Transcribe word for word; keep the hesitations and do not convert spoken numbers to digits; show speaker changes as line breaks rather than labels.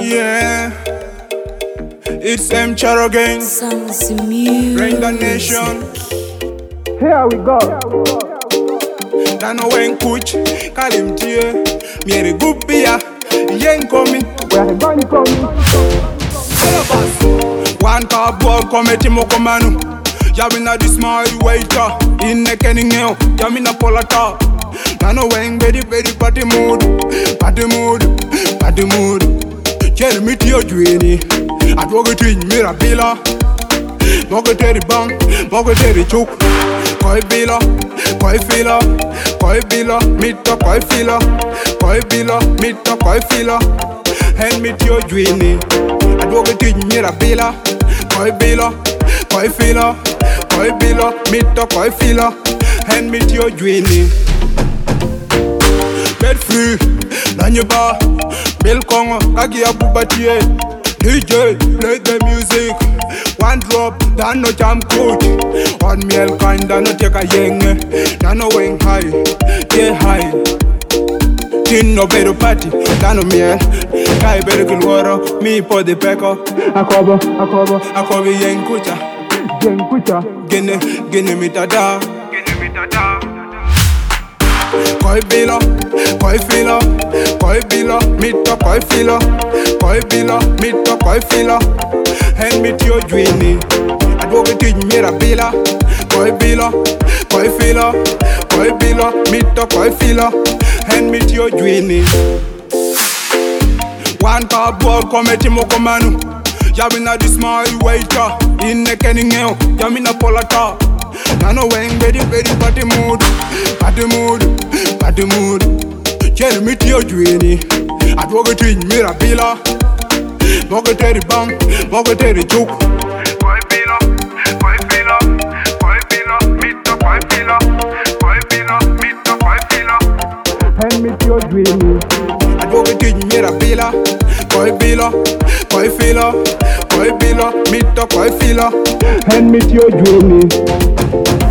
Yeah, it's M Charo again.
Songs music.
Rain the nation.
Here we go.
Dano wen kuch, kalim tie. Miere gupia, yen komi.
We are going coming.
One car ball committee mokomanu. Yamina this my waiter. In the kenning hell, Yamina polata. Dano wen very very party mood. Party mood, party mood. Tell me to your dreamy. I walk it in Mirabilla. Mogateri bang, mogateri choke. Koi bila, koi fila, koi bila, mita koi fila, koi bila, mita koi fila. Hand me to your dreamy. I walk it in Mirabilla. Koi bila, koi fila, koi bila, mita koi fila. Hand me to your dreamy. Get free, Nanyaba, Bill Congo, Kagi Abubatie. D J, play the music. One drop, dan no jam coach. One meal kind, dan no take a yeng. Dan no wing high, yeah high. Tin no better party, dan no meal. Guy better kill water, me for the pecker.
Akobo, akobo,
I call me yeng kucha.
jen kucha.
Gene, gene mi tada. Gene mi tada. Koi bila, koi fila, koi bila, mita koi fila, koi bila, mita koi fila. Hand me to your dreamy. I don't get to Mirabilla. Koi bila, koi fila, koi bila, mita koi fila. Hand me to your dreamy. One car ball committee mokomanu. Yamina this my waiter. In the kenning hell, Yamina polata. Nano wen very very party mood, party mood, party mood. Tell me to your dreamy. I walk it in Mirabilla. Mogateri bang, mogateri choke. Koi bila, koi bila, koi bila, mita koi bila, koi bila, mita koi bila.
Hand me to your dreamy.
I walk it in Mirabilla. Koi bila, koi fila, koi bila, mita koi fila.
Hand me to your dreamy.